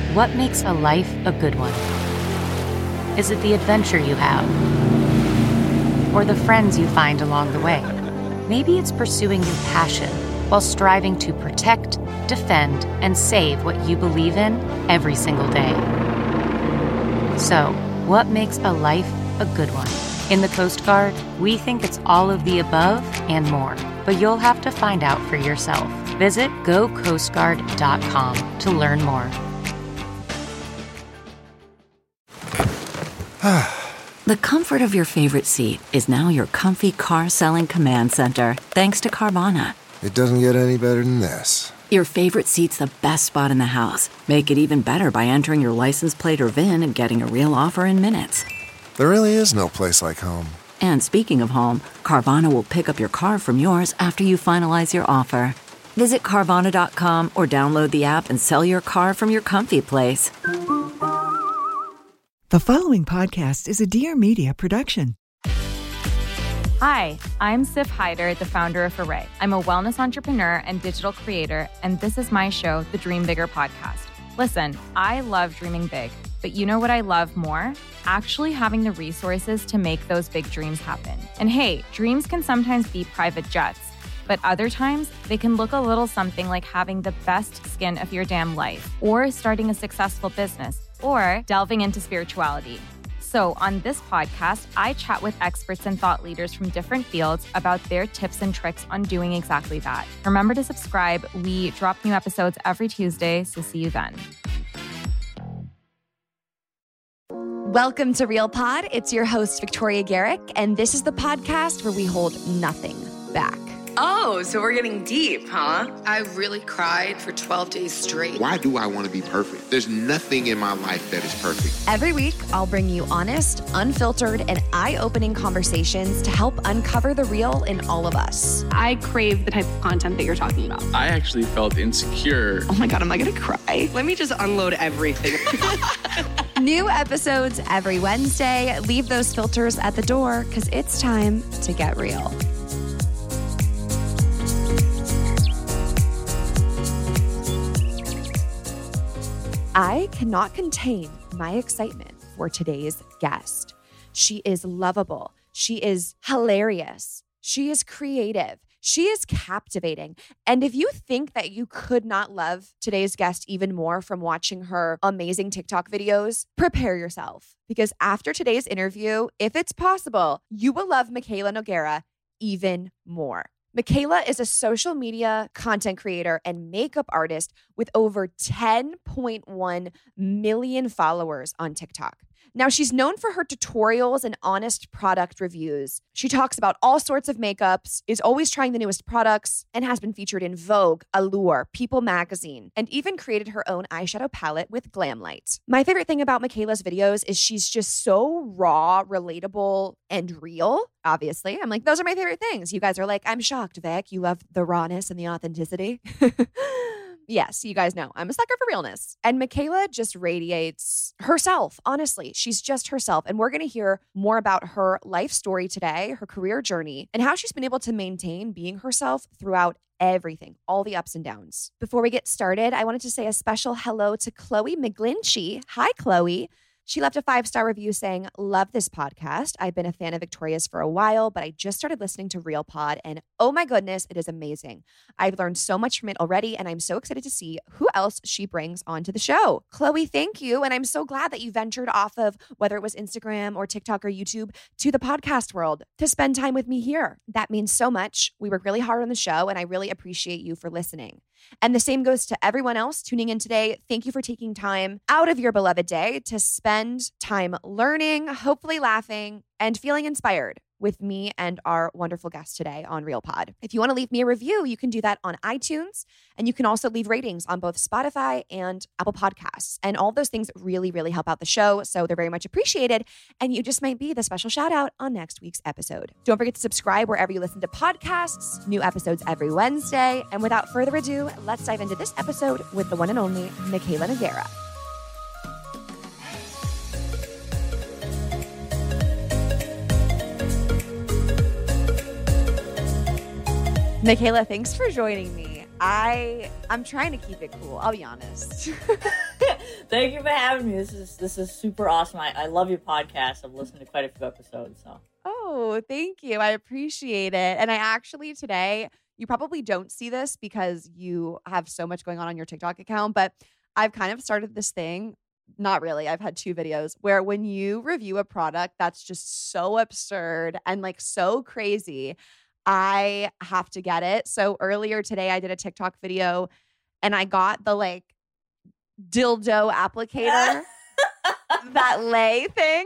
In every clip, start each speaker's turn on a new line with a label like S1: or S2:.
S1: What makes a life a good one? Is it the adventure you have? Or the friends you find along the way? Maybe it's pursuing your passion while striving to protect, defend, and save what you believe in every single day. So, what makes a life a good one? In the Coast Guard, we think it's all of the above and more, but you'll have to find out for yourself. Visit gocoastguard.com to learn more.
S2: The comfort of your favorite seat is now your comfy car-selling command center, thanks to Carvana.
S3: It doesn't get any better than this.
S2: Your favorite seat's the best spot in the house. Make it even better by entering your license plate or VIN and getting a real offer in minutes.
S3: There really is no place like home.
S2: And speaking of home, Carvana will pick up your car from yours after you finalize your offer. Visit Carvana.com or download the app and sell your car from your comfy place.
S4: The following podcast is a Dear Media production.
S5: Hi, I'm Sif Hyder, the founder of Array. I'm a wellness entrepreneur and digital creator, and this is my show, the Dream Bigger podcast. Listen, I love dreaming big, but you know what I love more? Actually having the resources to make those big dreams happen. And hey, dreams can sometimes be private jets, but other times they can look a little something like having the best skin of your damn life, or starting a successful business, or delving into spirituality. So on this podcast, I chat with experts and thought leaders from different fields about their tips and tricks on doing exactly that. Remember to subscribe. We drop new episodes every Tuesday, so see you then.
S6: Welcome to Real Pod. It's your host, Victoria Garrick, and this is the podcast where we hold nothing back.
S7: Oh, so we're getting deep, huh? I really cried for 12 days straight.
S8: Why do I want to be perfect? There's nothing in my life that is perfect.
S6: Every week, I'll bring you honest, unfiltered, and eye-opening conversations to help uncover the real in all of us.
S9: I crave the type of content that you're talking about.
S10: I actually felt insecure.
S7: Oh my God, am I going to cry? Let me just unload everything.
S6: New episodes every Wednesday. Leave those filters at the door because it's time to get real. I cannot contain my excitement for today's guest. She is lovable. She is hilarious. She is creative. She is captivating. And if you think that you could not love today's guest even more from watching her amazing TikTok videos, prepare yourself. Because after today's interview, if it's possible, you will love Mikayla Nogueira even more. Mikayla is a social media content creator and makeup artist with over 10.1 million followers on TikTok. Now, she's known for her tutorials and honest product reviews. She talks about all sorts of makeups, is always trying the newest products, and has been featured in Vogue, Allure, People magazine, and even created her own eyeshadow palette with Glamlight. My favorite thing about Mikayla's videos is she's just so raw, relatable, and real. Obviously, I'm like, those are my favorite things. You guys are like, I'm shocked, Vic. You love the rawness and the authenticity. Yes, you guys know I'm a sucker for realness. And Mikayla just radiates herself, honestly. She's just herself. And we're going to hear more about her life story today, her career journey, and how she's been able to maintain being herself throughout everything, all the ups and downs. Before we get started, I wanted to say a special hello to Chloe McGlinchey. Hi, Chloe. She left a 5-star review saying, love this podcast. I've been a fan of Victoria's for a while, but I just started listening to Real Pod, and oh my goodness, it is amazing. I've learned so much from it already, and I'm so excited to see who else she brings onto the show. Chloe, thank you, and I'm so glad that you ventured off of whether it was Instagram or TikTok or YouTube to the podcast world to spend time with me here. That means so much. We work really hard on the show, and I really appreciate you for listening. And the same goes to everyone else tuning in today. Thank you for taking time out of your beloved day to spend time learning, hopefully laughing, and feeling inspired with me and our wonderful guest today on Real Pod. If you want to leave me a review, you can do that on iTunes, and you can also leave ratings on both Spotify and Apple Podcasts. And all those things really, really help out the show, so they're very much appreciated, and you just might be the special shout out on next week's episode. Don't forget to subscribe wherever you listen to podcasts, new episodes every Wednesday, and without further ado, let's dive into this episode with the one and only Mikayla Nogueira. Mikayla, thanks for joining me. I'm trying to keep it cool, I'll be honest.
S11: Thank you for having me. This is super awesome. I love your podcast. I've listened to quite a few episodes. So.
S6: Oh, thank you. I appreciate it. And I actually today, you probably don't see this because you have so much going on your TikTok account, but I've kind of started this thing. Not really. I've had 2 videos where when you review a product that's just so absurd and like so crazy, I have to get it. So earlier today, I did a TikTok video and I got the like dildo applicator, that lay thing.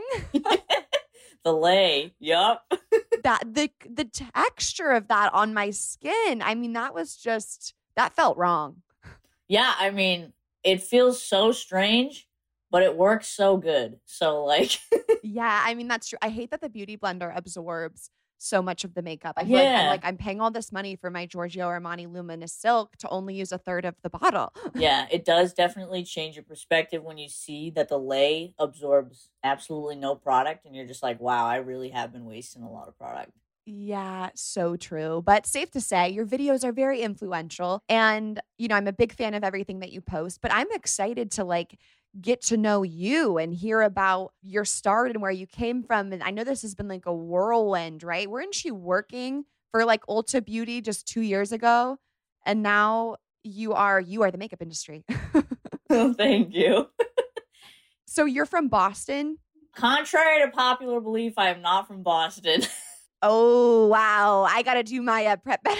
S11: The lay, yep.
S6: That the texture of that on my skin. I mean, that felt wrong.
S11: Yeah, I mean, it feels so strange, but it works so good. So like
S6: yeah, I mean, that's true. I hate that the Beauty Blender absorbs so much of the makeup. I feel
S11: Yeah.
S6: I'm paying all this money for my Giorgio Armani Luminous Silk to only use a third of the bottle.
S11: Yeah, it does definitely change your perspective when you see that the lay absorbs absolutely no product and you're just like, wow, I really have been wasting a lot of product.
S6: Yeah, so true. But safe to say, your videos are very influential. And, you know, I'm a big fan of everything that you post, but I'm excited to like get to know you and hear about your start and where you came from. And I know this has been like a whirlwind, right? Weren't you working for like Ulta Beauty just 2 years ago? And now you are the makeup industry.
S11: Oh, thank you.
S6: So you're from Boston?
S11: Contrary to popular belief, I am not from Boston.
S6: Oh, wow. I got to do my prep better.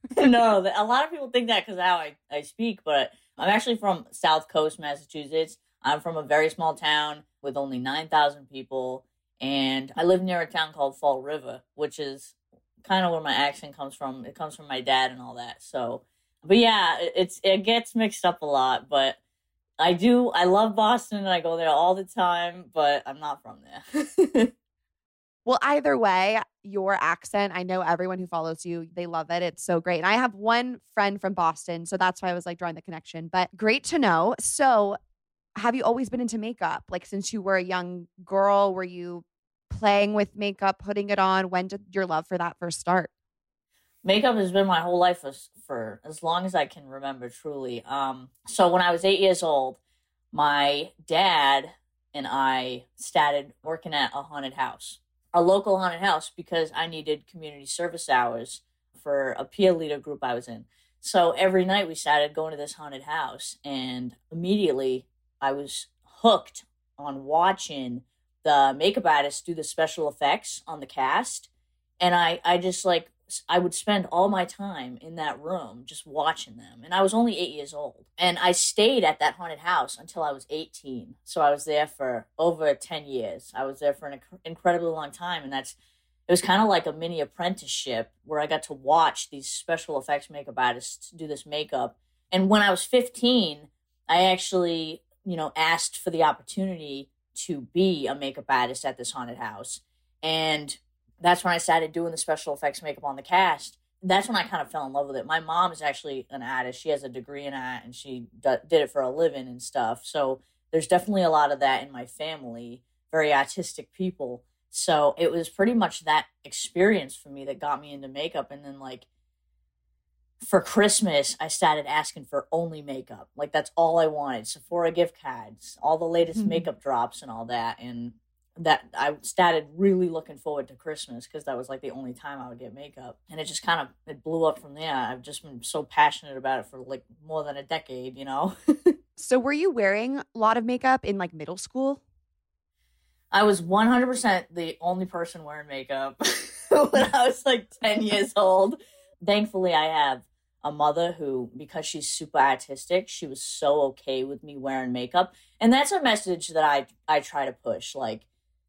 S11: No, a lot of people think that because of how I speak, but I'm actually from South Coast, Massachusetts. I'm from a very small town with only 9,000 people, and I live near a town called Fall River, which is kind of where my accent comes from. It comes from my dad and all that. So, but yeah, it gets mixed up a lot, but I love Boston and I go there all the time, but I'm not from there.
S6: Well, either way, your accent, I know everyone who follows you, they love it. It's so great. And I have one friend from Boston, so that's why I was like drawing the connection. But great to know. So have you always been into makeup? Like since you were a young girl, were you playing with makeup, putting it on? When did your love for that first start?
S11: Makeup has been my whole life for as long as I can remember, truly. So when I was 8 years old, my dad and I started working at a haunted house. A local haunted house because I needed community service hours for a peer leader group I was in. So every night we started going to this haunted house and immediately I was hooked on watching the makeup artists do the special effects on the cast. And I just like, I would spend all my time in that room just watching them. And I was only 8 years old. And I stayed at that haunted house until I was 18. So I was there for over 10 years. I was there for an incredibly long time. And it was kind of like a mini apprenticeship where I got to watch these special effects makeup artists do this makeup. And when I was 15, I actually, asked for the opportunity to be a makeup artist at this haunted house. And that's when I started doing the special effects makeup on the cast. That's when I kind of fell in love with it. My mom is actually an artist. She has a degree in art and she did it for a living and stuff. So there's definitely a lot of that in my family, very artistic people. So it was pretty much that experience for me that got me into makeup. And then like for Christmas, I started asking for only makeup. Like that's all I wanted. Sephora gift cards, all the latest makeup drops and all that. And that I started really looking forward to Christmas because that was like the only time I would get makeup. And it just it blew up from there. I've just been so passionate about it for like more than a decade,
S6: So were you wearing a lot of makeup in like middle school?
S11: I was 100% the only person wearing makeup when I was like 10 years old. Thankfully, I have a mother who, because she's super artistic, she was so okay with me wearing makeup. And that's a message that I try to push. Like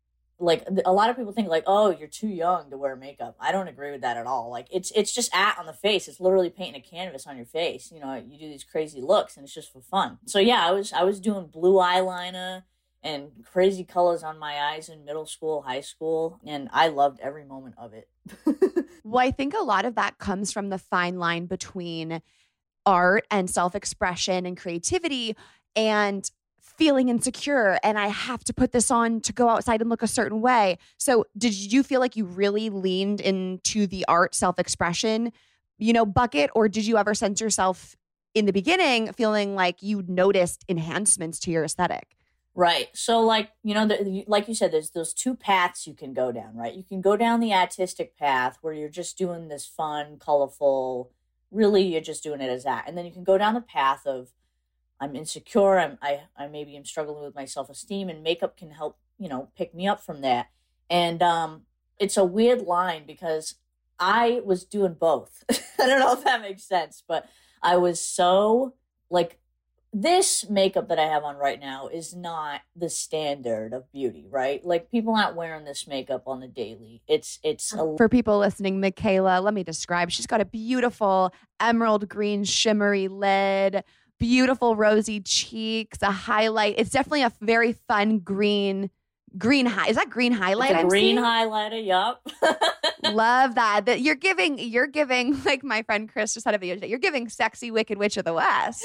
S11: a lot of people think like, oh, you're too young to wear makeup. I don't agree with that at all. Like it's just on the face. It's literally painting a canvas on your face. You do these crazy looks and it's just for fun. So yeah, I was doing blue eyeliner and crazy colors on my eyes in middle school, high school. And I loved every moment of it.
S6: Well, I think a lot of that comes from the fine line between art and self-expression and creativity and feeling insecure and I have to put this on to go outside and look a certain way. So did you feel like you really leaned into the art self-expression, bucket, or did you ever sense yourself in the beginning feeling like you noticed enhancements to your aesthetic.
S11: Right. So like, you know, like you said, there's those two paths you can go down, right? You can go down the artistic path where you're just doing this fun, colorful, really you're just doing it as that. And then you can go down the path of I'm insecure, I maybe am struggling with my self-esteem, and makeup can help, you know, pick me up from that. And it's a weird line because I was doing both. I don't know if that makes sense, but I was so like, this makeup that I have on right now is not the standard of beauty, right? Like people aren't wearing this makeup on the daily.
S6: For people listening, Michaela, let me describe. She's got a beautiful emerald green shimmery lid, beautiful rosy cheeks, a highlight. It's definitely a very fun green high. Is that green highlight?
S11: It's a green highlighter, yup.
S6: Love that. That you're giving like my friend Chris just had a video today. You're giving sexy Wicked Witch of the West.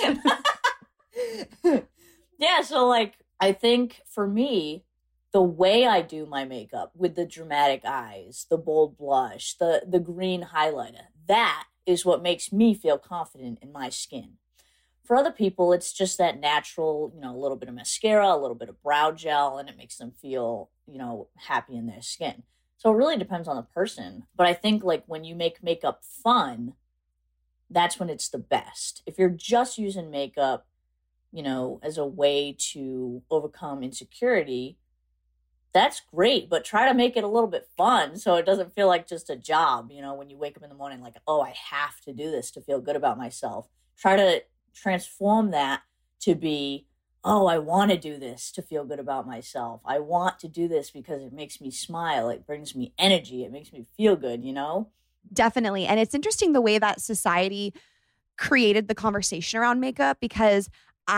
S11: Yeah, so like I think for me, the way I do my makeup with the dramatic eyes, the bold blush, the green highlighter, that is what makes me feel confident in my skin. For other people, it's just that natural, you know, a little bit of mascara, a little bit of brow gel, and it makes them feel, you know, happy in their skin. So it really depends on the person. But I think like when you make makeup fun, that's when it's the best. If you're just using makeup, you know, as a way to overcome insecurity, that's great, but try to make it a little bit fun so it doesn't feel like just a job, you know, when you wake up in the morning like, oh, I have to do this to feel good about myself. Try to transform that to be, oh, I want to do this to feel good about myself. I want to do this because it makes me smile. It brings me energy. It makes me feel good, you know?
S6: Definitely. And it's interesting the way that society created the conversation around makeup, because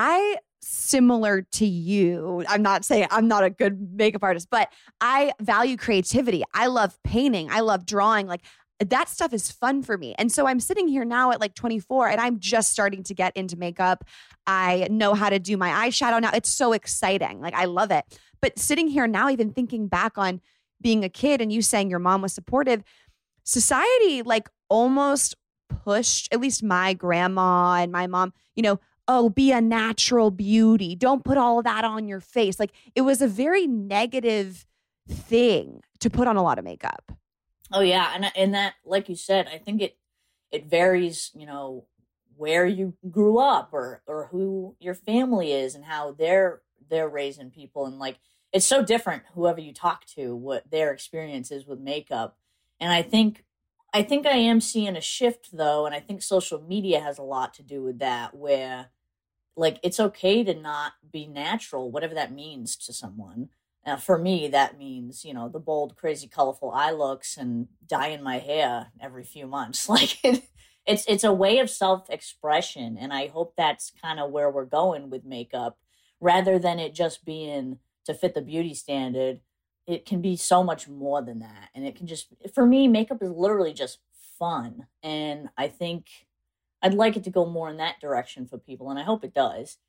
S6: similar to you, I'm not saying I'm not a good makeup artist, but I value creativity. I love painting. I love drawing. Like that stuff is fun for me. And so I'm sitting here now at like 24 and I'm just starting to get into makeup. I know how to do my eyeshadow now. It's so exciting. Like I love it. But sitting here now, even thinking back on being a kid and you saying your mom was supportive, society like almost pushed, at least my grandma and my mom, you know, oh, be a natural beauty. Don't put all of that on your face. Like it was a very negative thing to put on a lot of makeup.
S11: Oh yeah. And that, like you said, I think it varies, you know, where you grew up or who your family is and how they're raising people. And like, it's so different whoever you talk to, what their experience is with makeup. And I think I am seeing a shift though. And I think social media has a lot to do with that, where like, it's okay to not be natural, whatever that means to someone. For me, that means, you know, the bold, crazy, colorful eye looks and dyeing my hair every few months. Like it's a way of self-expression. And I hope that's kind of where we're going with makeup, rather than it just being to fit the beauty standard. It can be so much more than that. And it can just, for me, makeup is literally just fun. And I think I'd like it to go more in that direction for people. And I hope it does.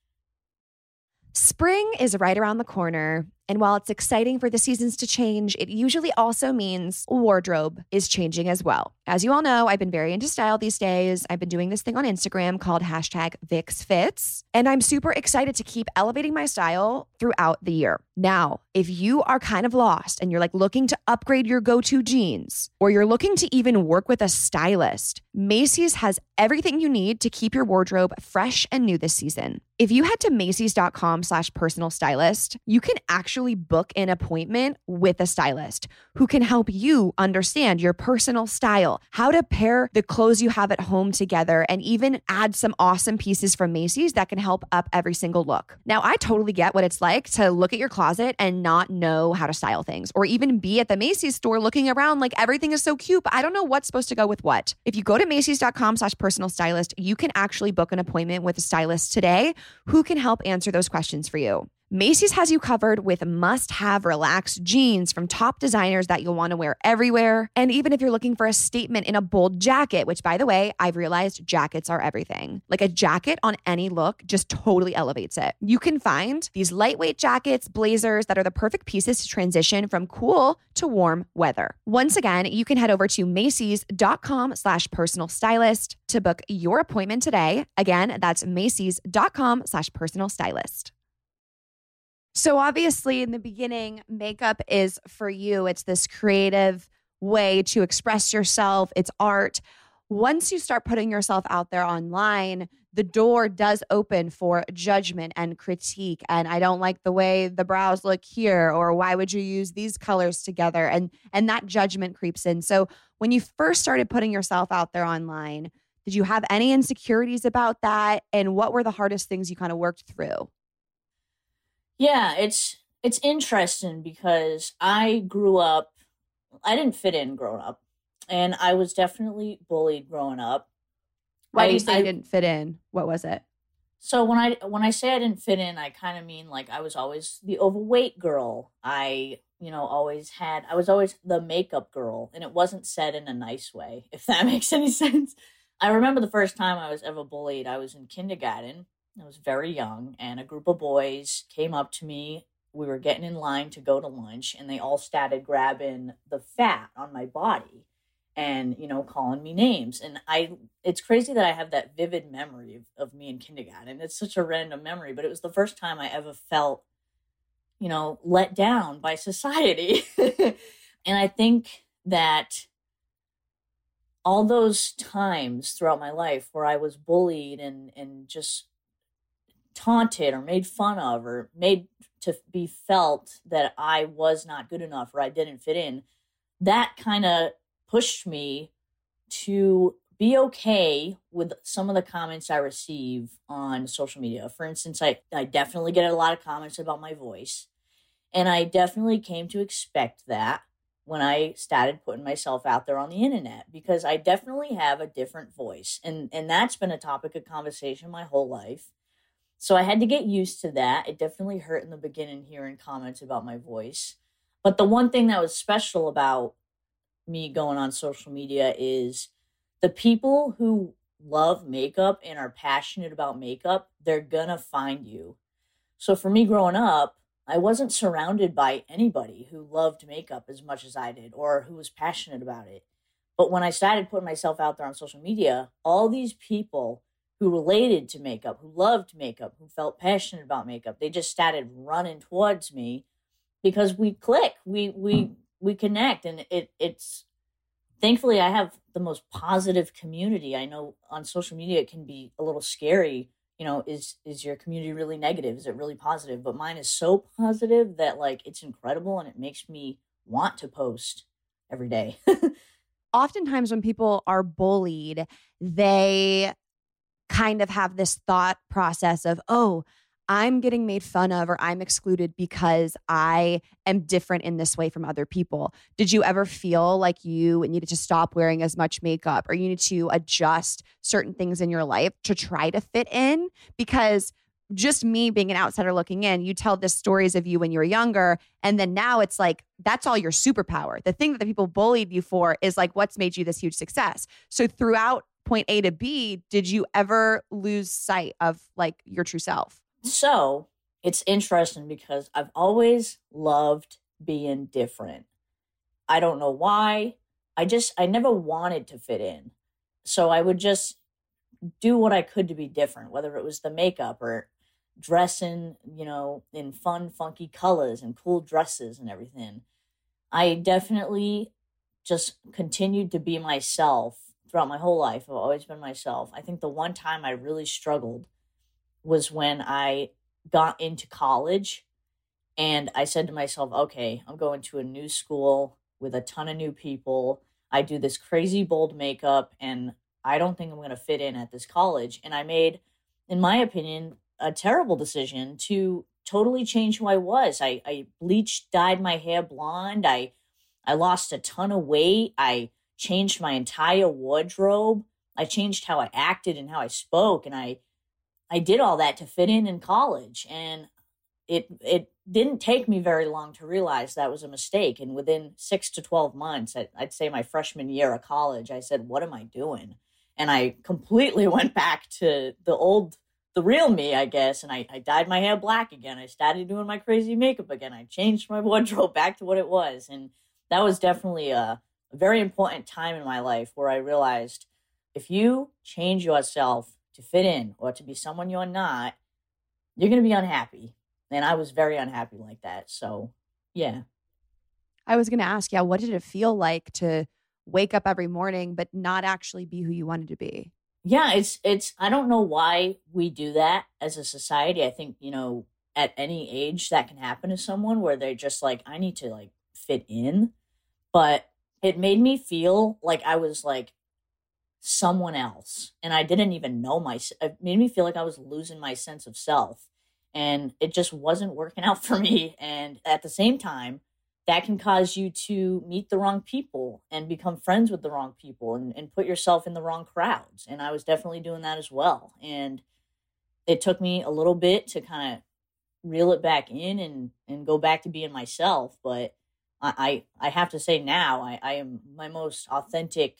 S6: Spring is right around the corner, and while it's exciting for the seasons to change, it usually also means wardrobe is changing as well. As you all know, I've been very into style these days. I've been doing this thing on Instagram called #VixFits, and I'm super excited to keep elevating my style throughout the year. Now, if you are kind of lost and you're like looking to upgrade your go-to jeans, or you're looking to even work with a stylist, Macy's has everything you need to keep your wardrobe fresh and new this season. If you head to Macy's.com/personal stylist, you can actually book an appointment with a stylist who can help you understand your personal style, how to pair the clothes you have at home together, and even add some awesome pieces from Macy's that can help up every single look. Now, I totally get what it's like to look at your closet and not know how to style things, or even be at the Macy's store looking around like everything is so cute, but I don't know what's supposed to go with what. If you go to Macy's.com/personal stylist, you can actually book an appointment with a stylist today who can help answer those questions for you. Macy's has you covered with must-have relaxed jeans from top designers that you'll want to wear everywhere. And even if you're looking for a statement in a bold jacket, which by the way, I've realized jackets are everything. Like a jacket on any look just totally elevates it. You can find these lightweight jackets, blazers that are the perfect pieces to transition from cool to warm weather. Once again, you can head over to Macys.com/personal stylist to book your appointment today. Again, that's Macys.com/personal stylist. So obviously in the beginning, makeup is for you. It's this creative way to express yourself. It's art. Once you start putting yourself out there online, the door does open for judgment and critique. And I don't like the way the brows look here, or why would you use these colors together? And that judgment creeps in. So when you first started putting yourself out there online, did you have any insecurities about that? And what were the hardest things you kind of worked through?
S11: Yeah, it's interesting because I didn't fit in growing up, and I was definitely bullied growing up.
S6: Why do you say you didn't fit in? What was it?
S11: So when I say I didn't fit in, I kind of mean like I was always the overweight girl. I was always the makeup girl, and it wasn't said in a nice way, if that makes any sense. I remember the first time I was ever bullied. I was in kindergarten. I was very young, and a group of boys came up to me. We were getting in line to go to lunch, and they all started grabbing the fat on my body and, calling me names. And it's crazy that I have that vivid memory of me in kindergarten. It's such a random memory, but it was the first time I ever felt, let down by society. And I think that all those times throughout my life where I was bullied and just taunted or made fun of or made to be felt that I was not good enough or I didn't fit in, that kind of pushed me to be okay with some of the comments I receive on social media. For instance, I definitely get a lot of comments about my voice, and I definitely came to expect that when I started putting myself out there on the internet, because I definitely have a different voice, and that's been a topic of conversation my whole life. So I had to get used to that. It definitely hurt in the beginning hearing comments about my voice. But the one thing that was special about me going on social media is the people who love makeup and are passionate about makeup, they're gonna find you. So for me growing up, I wasn't surrounded by anybody who loved makeup as much as I did or who was passionate about it. But when I started putting myself out there on social media, all these people who related to makeup, who loved makeup, who felt passionate about makeup, they just started running towards me because we click, we connect, and it's thankfully I have the most positive community. I know on social media it can be a little scary. Is your community really negative? Is it really positive? But mine is so positive that it's incredible, and it makes me want to post every day.
S6: Oftentimes when people are bullied, they kind of have this thought process of, oh, I'm getting made fun of or I'm excluded because I am different in this way from other people. Did you ever feel like you needed to stop wearing as much makeup or you need to adjust certain things in your life to try to fit in? Because just me being an outsider looking in, you tell the stories of you when you were younger, and then now it's like, that's all your superpower. The thing that the people bullied you for is what's made you this huge success. So throughout point A to B, did you ever lose sight of your true self?
S11: So it's interesting because I've always loved being different. I don't know why. I never wanted to fit in. So I would just do what I could to be different, whether it was the makeup or dressing, in fun, funky colors and cool dresses and everything. I definitely just continued to be myself throughout my whole life. I've always been myself. I think the one time I really struggled was when I got into college and I said to myself, okay, I'm going to a new school with a ton of new people. I do this crazy bold makeup and I don't think I'm going to fit in at this college. And I made, in my opinion, a terrible decision to totally change who I was. I bleached, dyed my hair blonde. I lost a ton of weight. I changed my entire wardrobe. I changed how I acted and how I spoke. And I did all that to fit in college. And it didn't take me very long to realize that was a mistake. And within 6 to 12 months, I'd say my freshman year of college, I said, what am I doing? And I completely went back to the real me, I guess. And I dyed my hair black again. I started doing my crazy makeup again. I changed my wardrobe back to what it was. And that was definitely a very important time in my life where I realized if you change yourself to fit in or to be someone you're not, you're going to be unhappy. And I was very unhappy like that. So, yeah.
S6: I was going to ask, what did it feel like to wake up every morning but not actually be who you wanted to be?
S11: Yeah, it's I don't know why we do that as a society. I think, at any age that can happen to someone where they're just like, I need to like fit in. But it made me feel like I was like someone else. And I didn't even know myself. It made me feel like I was losing my sense of self. And it just wasn't working out for me. And at the same time, that can cause you to meet the wrong people and become friends with the wrong people and put yourself in the wrong crowds. And I was definitely doing that as well. And it took me a little bit to kind of reel it back in and go back to being myself. But I have to say now, I am my most authentic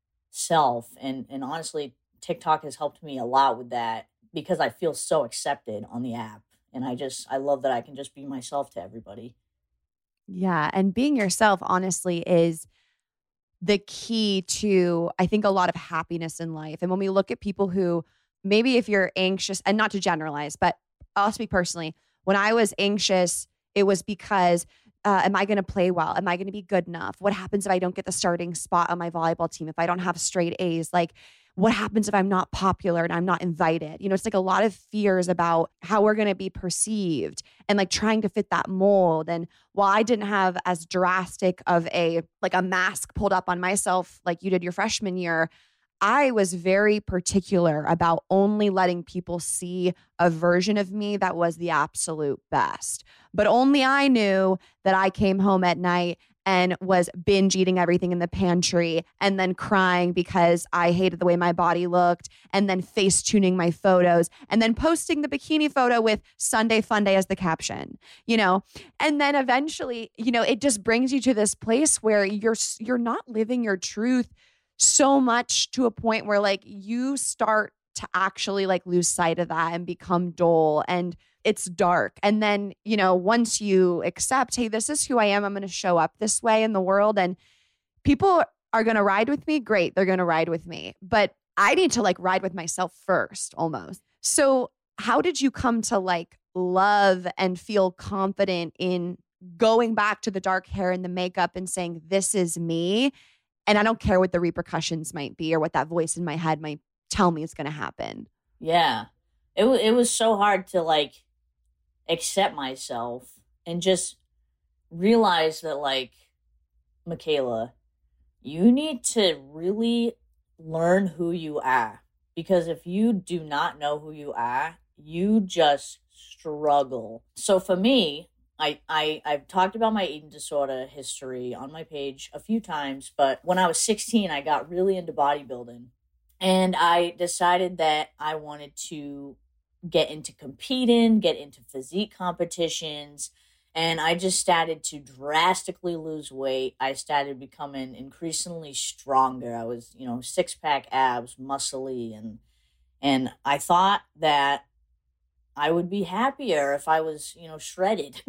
S11: self. And honestly, TikTok has helped me a lot with that because I feel so accepted on the app. And I love that I can just be myself to everybody.
S6: Yeah. And being yourself, honestly, is the key to, I think, a lot of happiness in life. And when we look at people who maybe if you're anxious, and not to generalize, but I'll speak personally, when I was anxious, it was because am I going to play well? Am I going to be good enough? What happens if I don't get the starting spot on my volleyball team? If I don't have straight A's, like what happens if I'm not popular and I'm not invited? It's like a lot of fears about how we're going to be perceived and like trying to fit that mold. And while I didn't have as drastic of a mask pulled up on myself like you did your freshman year, I was very particular about only letting people see a version of me that was the absolute best. But only I knew that I came home at night and was binge eating everything in the pantry and then crying because I hated the way my body looked and then face tuning my photos and then posting the bikini photo with Sunday Fun Day as the caption, and then eventually, it just brings you to this place where you're not living your truth so much to a point where like you start to actually like lose sight of that and become dull and it's dark. And then, once you accept, hey, this is who I am, I'm going to show up this way in the world and people are going to ride with me. Great. They're going to ride with me, but I need to like ride with myself first almost. So how did you come to like love and feel confident in going back to the dark hair and the makeup and saying, this is me? And I don't care what the repercussions might be or what that voice in my head might tell me is going to happen.
S11: Yeah. It was so hard to like accept myself and just realize that like, Michaela, you need to really learn who you are. Because if you do not know who you are, you just struggle. So for me, I've talked about my eating disorder history on my page a few times, but when I was 16, I got really into bodybuilding and I decided that I wanted to get into competing, get into physique competitions, and I just started to drastically lose weight. I started becoming increasingly stronger. I was, 6-pack abs, muscly, and I thought that I would be happier if I was, shredded.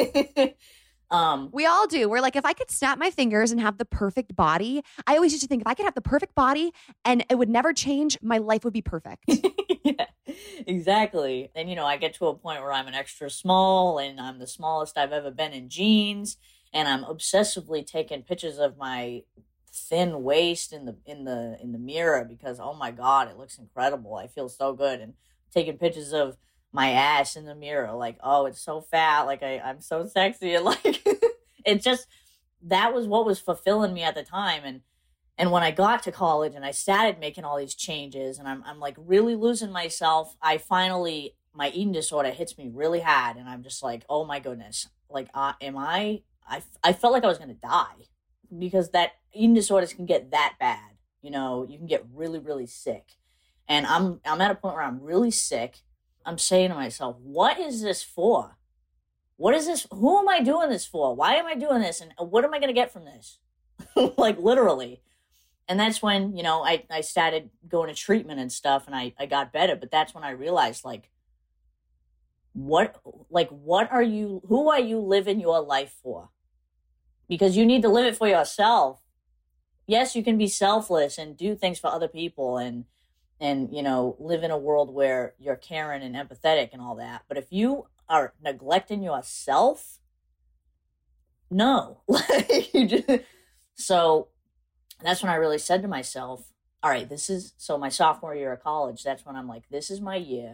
S6: We all do. We're like, if I could snap my fingers and have the perfect body, I always used to think if I could have the perfect body and it would never change, my life would be perfect.
S11: Yeah, exactly. And, I get to a point where I'm an extra small and I'm the smallest I've ever been in jeans. And I'm obsessively taking pictures of my thin waist in the mirror because, oh my God, it looks incredible. I feel so good. And taking pictures of my ass in the mirror, like, oh, it's so fat, like I'm so sexy, and like it just, that was what was fulfilling me at the time. And when I got to college and I started making all these changes and I'm like really losing myself, I finally, my eating disorder hits me really hard and I'm just like, oh my goodness, like I felt like I was gonna die because that eating disorders can get that bad, you can get really, really sick. And I'm at a point where I'm really sick. I'm saying to myself, what is this for? what is this? Who am I doing this for? Why am I doing this? And what am I going to get from this? Like literally. And that's when, you know, I started going to treatment and stuff, and I got better. But that's when I realized, like, who are you living your life for? Because you need to live it for yourself. Yes, you can be selfless and do things for other people and, you know, live in a world where you're caring and empathetic and all that. But if you are neglecting yourself, no. So that's when I really said to myself, all right, so my sophomore year of college, that's when I'm like, this is my year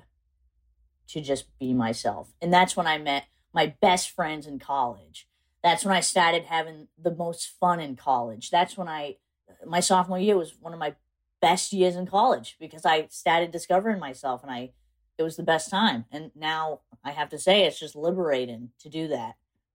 S11: to just be myself. And that's when I met my best friends in college. That's when I started having the most fun in college. That's when my sophomore year was one of my best years in college because I started discovering myself, and it was the best time. And now I have to say it's just liberating to do that.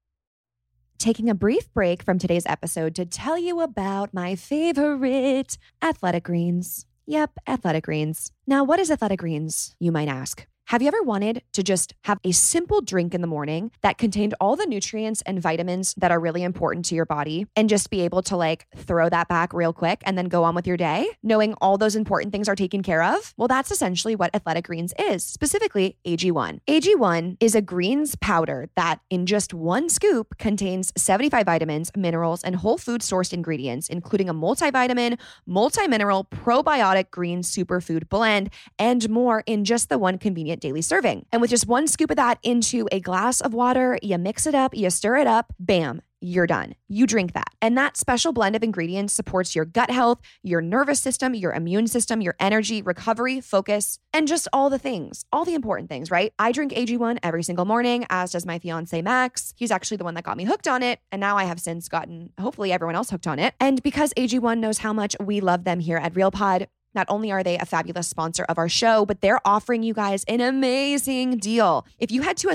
S6: Taking a brief break from today's episode to tell you about my favorite, Athletic Greens. Yep, Athletic Greens. Now, what is Athletic Greens, you might ask? Have you ever wanted to just have a simple drink in the morning that contained all the nutrients and vitamins that are really important to your body and just be able to like throw that back real quick and then go on with your day, knowing all those important things are taken care of? Well, that's essentially what Athletic Greens is, specifically AG1. AG1 is a greens powder that in just one scoop contains 75 vitamins, minerals, and whole food sourced ingredients, including a multivitamin, multi-mineral, probiotic green superfood blend, and more in just the one convenient daily serving. And with just one scoop of that into a glass of water, you mix it up, you stir it up, bam, you're done. You drink that. And that special blend of ingredients supports your gut health, your nervous system, your immune system, your energy, recovery, focus, and just all the things, all the important things, right? I drink AG1 every single morning, as does my fiance, Max. He's actually the one that got me hooked on it. And now I have since gotten, hopefully, everyone else hooked on it. And because AG1 knows how much we love them here at RealPod, not only are they a fabulous sponsor of our show, but they're offering you guys an amazing deal. If you head to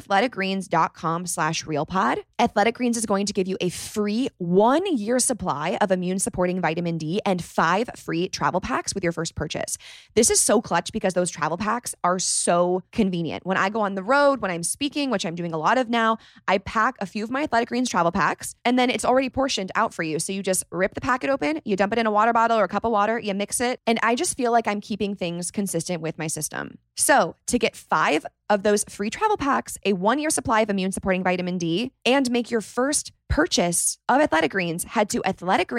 S6: athleticgreens.com/RealPod, Athletic Greens is going to give you a free 1-year supply of immune-supporting vitamin D and 5 free travel packs with your first purchase. This is so clutch because those travel packs are so convenient. When I go on the road, when I'm speaking, which I'm doing a lot of now, I pack a few of my Athletic Greens travel packs, and then it's already portioned out for you. So you just rip the packet open, you dump it in a water bottle or a cup of water, you mix it, and I just feel like I'm keeping things consistent with my system. So to get 5 of those free travel packs, a 1-year supply of immune supporting vitamin D, and make your first purchase of Athletic Greens, head to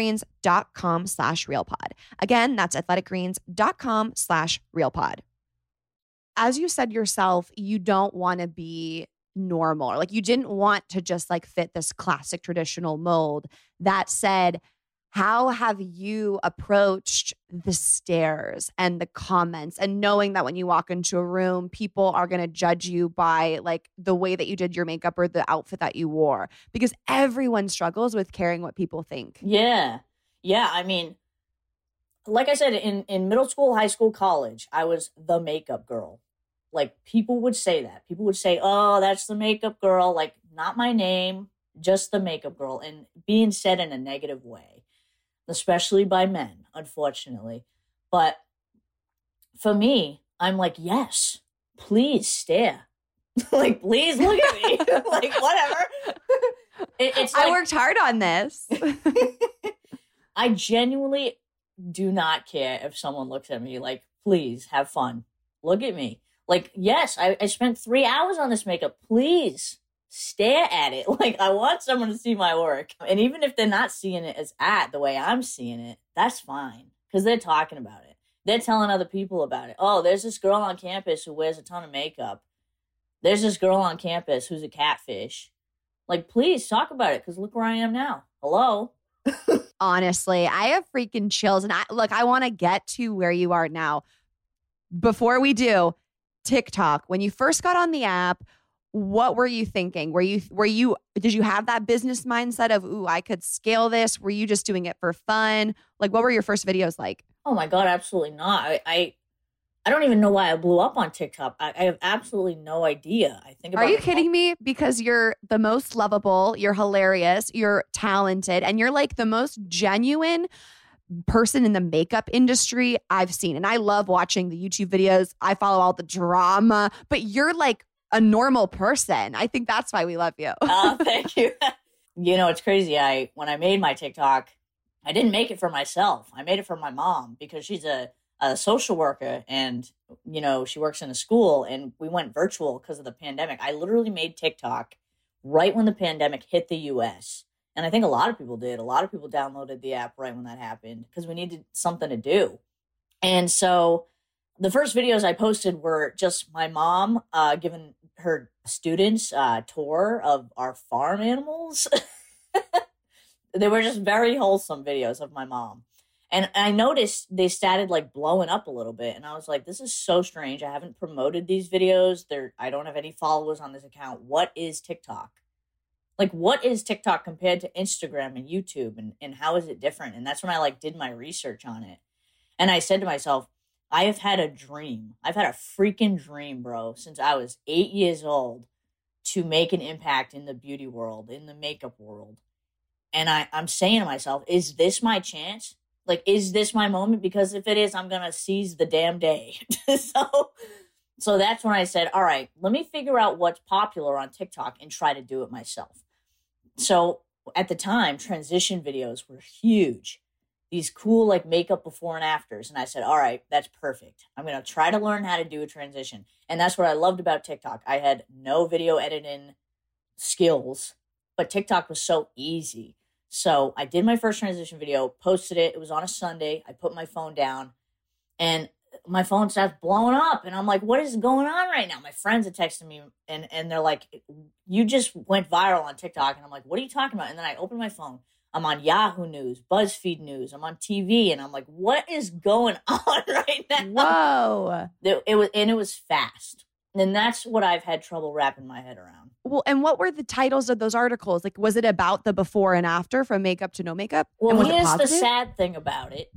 S6: athleticgreens.com/RealPod. Again, that's athleticgreens.com/RealPod. As you said yourself, you don't want to be normal, or like you didn't want to just like fit this classic traditional mold. That said, how have you approached the stares and the comments and knowing that when you walk into a room, people are going to judge you by like the way that you did your makeup or the outfit that you wore? Because everyone struggles with caring what people think.
S11: Yeah. I mean, like I said, in middle school, high school, college, I was the makeup girl. Like people would say that. People would say, oh, that's the makeup girl. Like not my name, just the makeup girl. And being said in a negative way, especially by men, unfortunately. But for me, I'm like, yes, please stare. Like, please look at me. Like, whatever. It's like,
S6: I worked hard on this.
S11: I genuinely do not care if someone looks at me. Like, please have fun. Look at me. Like, yes, I spent 3 hours on this makeup. Please stare at it. Like, I want someone to see my work. And even if they're not seeing it as the way I'm seeing it, that's fine. Because they're talking about it. They're telling other people about it. Oh, there's this girl on campus who wears a ton of makeup. There's this girl on campus who's a catfish. Like, please talk about it. Because look where I am now. Hello?
S6: Honestly, I have freaking chills. And I want to get to where you are now. Before we do, TikTok, when you first got on the app, what were you thinking? Did you have that business mindset of, ooh, I could scale this? Were you just doing it for fun? Like, what were your first videos like?
S11: Oh my God, absolutely not. I don't even know why I blew up on TikTok. I have absolutely no idea.
S6: Are you kidding me? Because you're the most lovable, you're hilarious, you're talented, and you're like the most genuine person in the makeup industry I've seen. And I love watching the YouTube videos. I follow all the drama, but you're like a normal person. I think that's why we love you.
S11: Oh, thank you. You know, it's crazy. When I made my TikTok, I didn't make it for myself. I made it for my mom because she's a social worker and, you know, she works in a school and we went virtual because of the pandemic. I literally made TikTok right when the pandemic hit the US. And I think a lot of people did. A lot of people downloaded the app right when that happened because we needed something to do. And so the first videos I posted were just my mom giving her students a tour of our farm animals. They were just very wholesome videos of my mom. And I noticed they started like blowing up a little bit. And I was like, this is so strange. I haven't promoted these videos. I don't have any followers on this account. What is TikTok? Like, what is TikTok compared to Instagram and YouTube? And how is it different? And that's when I like did my research on it. And I said to myself, I have had a dream. I've had a freaking dream, bro, since I was 8 years old to make an impact in the beauty world, in the makeup world. And I'm saying to myself, is this my chance? Like, is this my moment? Because if it is, I'm going to seize the damn day. So that's when I said, all right, let me figure out what's popular on TikTok and try to do it myself. So at the time, transition videos were huge. These cool like makeup before and afters. And I said, all right, that's perfect. I'm going to try to learn how to do a transition. And that's what I loved about TikTok. I had no video editing skills, but TikTok was so easy. So I did my first transition video, posted it. It was on a Sunday. I put my phone down and my phone starts blowing up. And I'm like, what is going on right now? My friends are texting me and they're like, you just went viral on TikTok. And I'm like, what are you talking about? And then I open my phone. I'm on Yahoo News, BuzzFeed News. I'm on TV. And I'm like, what is going on right now?
S6: Whoa.
S11: It was fast. And that's what I've had trouble wrapping my head around.
S6: Well, and what were the titles of those articles? Like, was it about the before and after from makeup to no makeup?
S11: Well, here's the sad thing about it.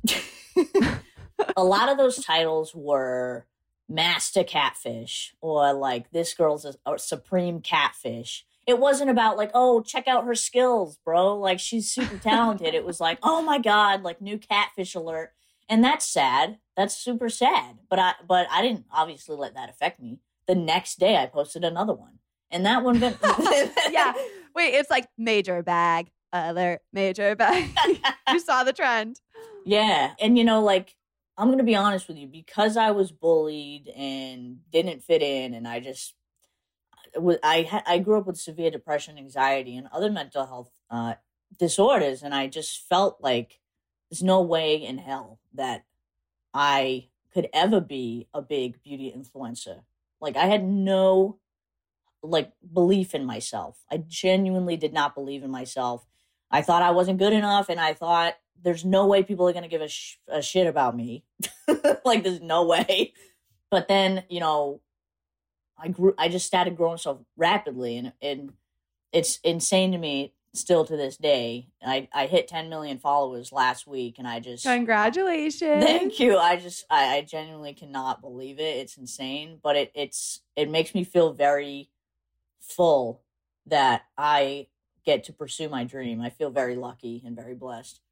S11: A lot of those titles were master catfish or like this girl's a supreme catfish. It wasn't about like, oh, check out her skills, bro. Like she's super talented. It was like, oh my God, like new catfish alert. And that's sad. That's super sad. But I didn't obviously let that affect me. The next day I posted another one. And that one been
S6: yeah. Wait, it's like major bag alert, major bag. You saw the trend.
S11: Yeah. And you know, like I'm going to be honest with you, because I was bullied and didn't fit in and I grew up with severe depression, anxiety, and other mental health disorders. And I just felt like there's no way in hell that I could ever be a big beauty influencer. Like I had no like belief in myself. I genuinely did not believe in myself. I thought I wasn't good enough. And I thought there's no way people are going to give a shit about me. Like there's no way. But then, you know, I just started growing so rapidly and it's insane to me still to this day. I hit 10 million followers last week and I just...
S6: Congratulations.
S11: Thank you. I genuinely cannot believe it. It's insane, but it makes me feel very full that I get to pursue my dream. I feel very lucky and very blessed.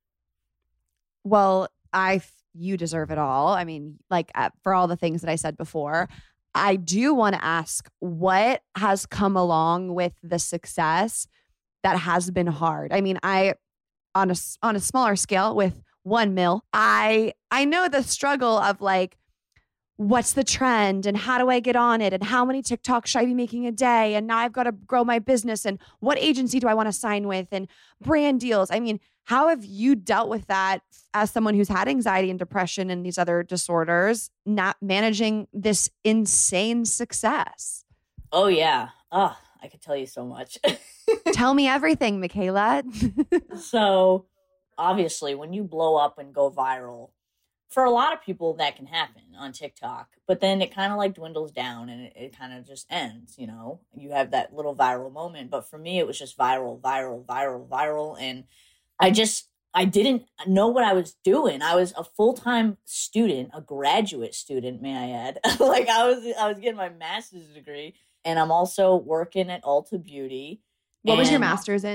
S6: Well, you deserve it all. I mean, like for all the things that I said before, I do want to ask what has come along with the success that has been hard. I mean, on a smaller scale with 1 mil, I know the struggle of like, what's the trend and how do I get on it and how many TikToks should I be making a day? And now I've got to grow my business and what agency do I want to sign with and brand deals? I mean, how have you dealt with that as someone who's had anxiety and depression and these other disorders, not managing this insane success?
S11: Oh, yeah. Oh, I could tell you so much.
S6: Tell me everything, Michaela.
S11: So obviously when you blow up and go viral, for a lot of people that can happen on TikTok, but then it kind of like dwindles down and it kind of just ends, you know, you have that little viral moment. But for me, it was just viral. And I didn't know what I was doing. I was a full-time student, a graduate student, may I add. Like I was getting my master's degree and I'm also working at Ulta Beauty.
S6: What was your master's in?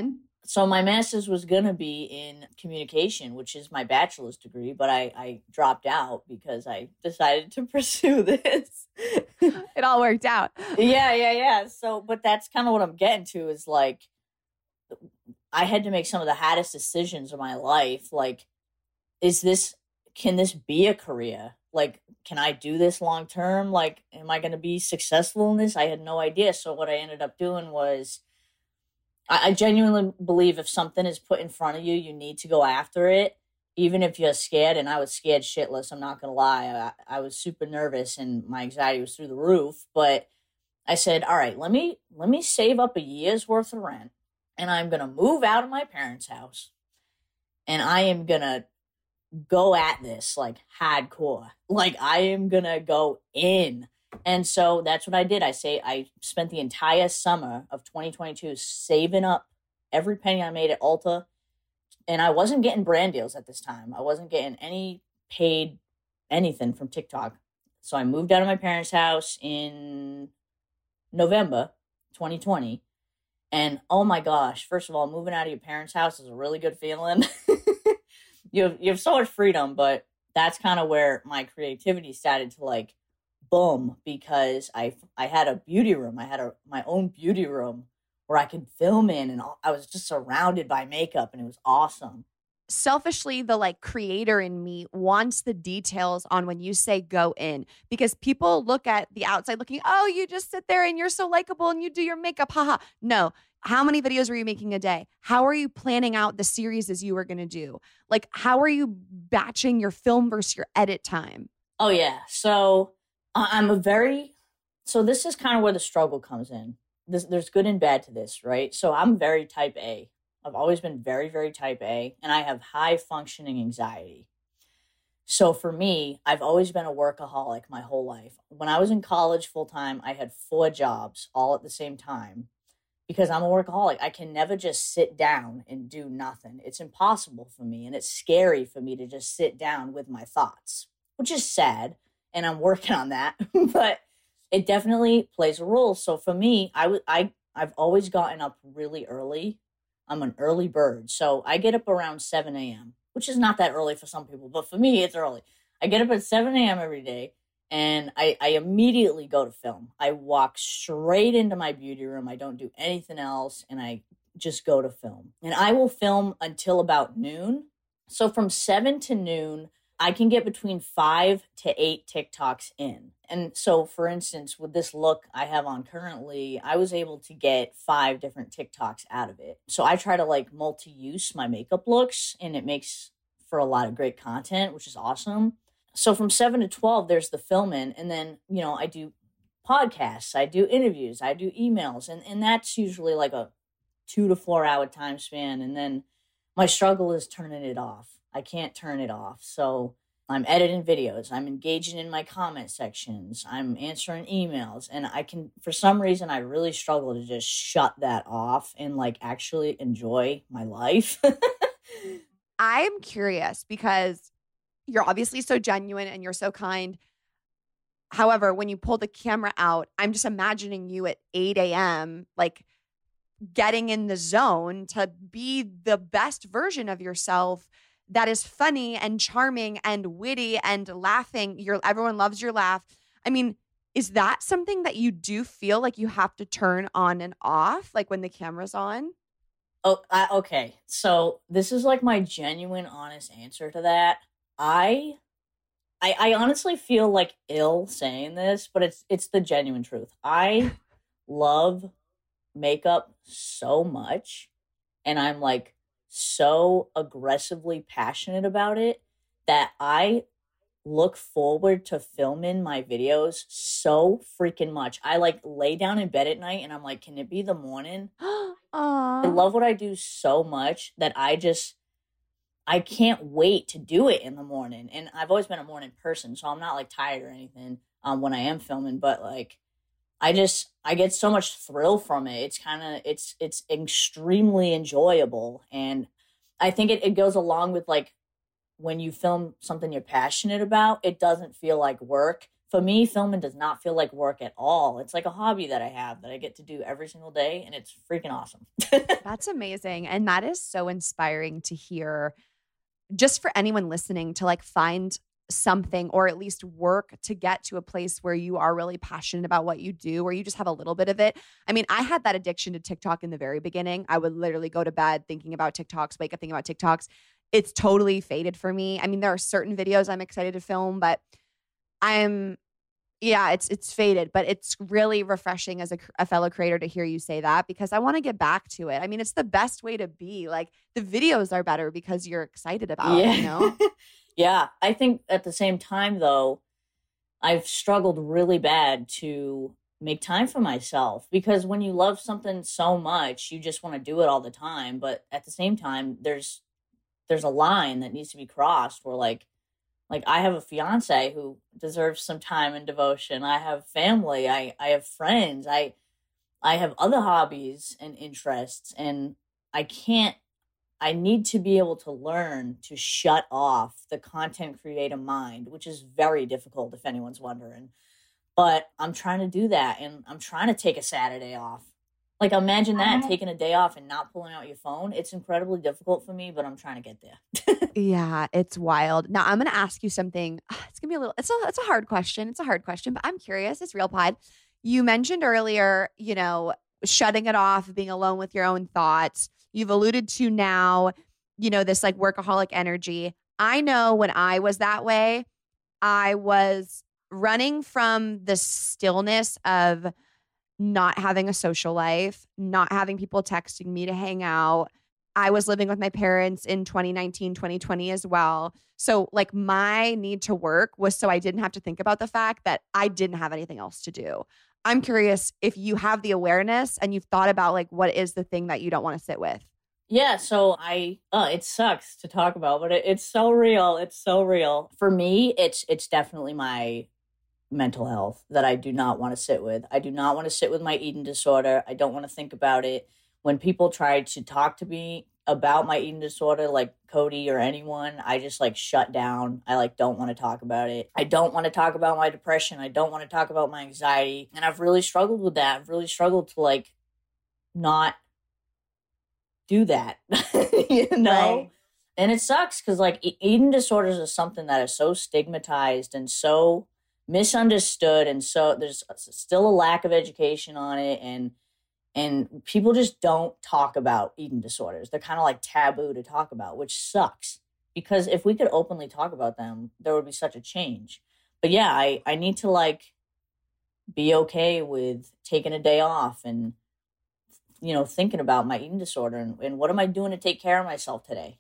S11: So my master's was going to be in communication, which is my bachelor's degree, but I dropped out because I decided to pursue this.
S6: It all worked out.
S11: Yeah. So, but that's kind of what I'm getting to is like, I had to make some of the hardest decisions of my life. Like, can this be a career? Like, can I do this long term? Like, am I going to be successful in this? I had no idea. So what I ended up doing was, I genuinely believe if something is put in front of you, you need to go after it, even if you're scared. And I was scared shitless. I'm not going to lie. I was super nervous and my anxiety was through the roof. But I said, all right, let me save up a year's worth of rent, and I'm going to move out of my parents' house, and I am going to go at this like hardcore. Like, I am going to go in. And so that's what I did. I spent the entire summer of 2022 saving up every penny I made at Ulta. And I wasn't getting brand deals at this time. I wasn't getting any paid anything from TikTok. So I moved out of my parents' house in November 2020. And oh my gosh, first of all, moving out of your parents' house is a really good feeling. You have so much freedom, but that's kind of where my creativity started to like boom, because I had a beauty room. I had my own beauty room where I could film in, and I was just surrounded by makeup, and it was awesome.
S6: Selfishly, the like creator in me wants the details on when you say go in, because people look at the outside looking, oh, you just sit there and you're so likable and you do your makeup. Haha. No. How many videos were you making a day? How are you planning out the series as you were going to do? Like, how are you batching your film versus your edit time?
S11: Oh, yeah. So so this is kind of where the struggle comes in. There's good and bad to this, right? So I'm very type A. I've always been very, very type A, and I have high functioning anxiety. So for me, I've always been a workaholic my whole life. When I was in college full time, I had 4 jobs all at the same time because I'm a workaholic. I can never just sit down and do nothing. It's impossible for me, and it's scary for me to just sit down with my thoughts, which is sad, and I'm working on that, but it definitely plays a role. So for me, I've always gotten up really early. I'm an early bird. So I get up around 7 a.m., which is not that early for some people, but for me, it's early. I get up at 7 a.m. every day, and I immediately go to film. I walk straight into my beauty room. I don't do anything else, and I just go to film. And I will film until about noon. So from 7 to noon, I can get between 5 to 8 TikToks in. And so, for instance, with this look I have on currently, I was able to get 5 different TikToks out of it. So I try to like multi-use my makeup looks, and it makes for a lot of great content, which is awesome. So from 7 to 12, there's the filming. And then, I do podcasts, I do interviews, I do emails. And that's usually like a 2 to 4 hour time span. And then my struggle is turning it off. I can't turn it off. So I'm editing videos. I'm engaging in my comment sections. I'm answering emails. And for some reason, I really struggle to just shut that off and like actually enjoy my life.
S6: I'm curious because you're obviously so genuine and you're so kind. However, when you pull the camera out, I'm just imagining you at 8 a.m., like getting in the zone to be the best version of yourself that is funny and charming and witty and laughing. Everyone loves your laugh. I mean, is that something that you do feel like you have to turn on and off, like when the camera's on?
S11: Oh, okay. So this is like my genuine, honest answer to that. I honestly feel like ill saying this, but it's the genuine truth. I love makeup so much, and I'm like so aggressively passionate about it that I look forward to filming my videos so freaking much. I like lay down in bed at night and I'm like, can it be the morning? I love what I do so much that I can't wait to do it in the morning. And I've always been a morning person, so I'm not like tired or anything when I am filming, but like I get so much thrill from it. It's extremely enjoyable. And I think it goes along with like when you film something you're passionate about, it doesn't feel like work. For me, filming does not feel like work at all. It's like a hobby that I have that I get to do every single day, and it's freaking awesome.
S6: That's amazing. And that is so inspiring to hear, just for anyone listening, to like find something or at least work to get to a place where you are really passionate about what you do, where you just have a little bit of it. I mean, I had that addiction to TikTok in the very beginning. I would literally go to bed thinking about TikToks, wake up thinking about TikToks. It's totally faded for me. I mean, there are certain videos I'm excited to film, but it's faded, but it's really refreshing as a fellow creator to hear you say that, because I want to get back to it. I mean, it's the best way to be. Like, the videos are better because you're excited about it, you know?
S11: Yeah. I think at the same time, though, I've struggled really bad to make time for myself, because when you love something so much, you just want to do it all the time. But at the same time, there's a line that needs to be crossed where like I have a fiance who deserves some time and devotion. I have family. I have friends. I have other hobbies and interests, and I need to be able to learn to shut off the content creator mind, which is very difficult if anyone's wondering. But I'm trying to do that, and I'm trying to take a Saturday off. Like, imagine that, taking a day off and not pulling out your phone. It's incredibly difficult for me, but I'm trying to get there.
S6: Yeah, it's wild. Now, I'm going to ask you something. It's going to be it's a hard question. It's a hard question, but I'm curious. It's Real Pod. You mentioned earlier, shutting it off, being alone with your own thoughts. You've alluded to now, this like workaholic energy. I know when I was that way, I was running from the stillness of not having a social life, not having people texting me to hang out. I was living with my parents in 2019, 2020 as well. So like my need to work was so I didn't have to think about the fact that I didn't have anything else to do. I'm curious if you have the awareness and you've thought about like, what is the thing that you don't want to sit with?
S11: Yeah, so it sucks to talk about, but it's so real. It's so real. For me, it's definitely my mental health that I do not want to sit with. I do not want to sit with my eating disorder. I don't want to think about it. When people try to talk to me about my eating disorder, like Cody or anyone, I just like shut down. I like don't want to talk about it. I don't want to talk about my depression. I don't want to talk about my anxiety. And I've really struggled with that. I've really struggled to like not do that,
S6: Right.
S11: And it sucks because like eating disorders is something that is so stigmatized and so misunderstood, and so there's still a lack of education on it, and people just don't talk about eating disorders. They're kind of like taboo to talk about, which sucks, because if we could openly talk about them, there would be such a change. But yeah, I need to like be okay with taking a day off and thinking about my eating disorder and what am I doing to take care of myself today,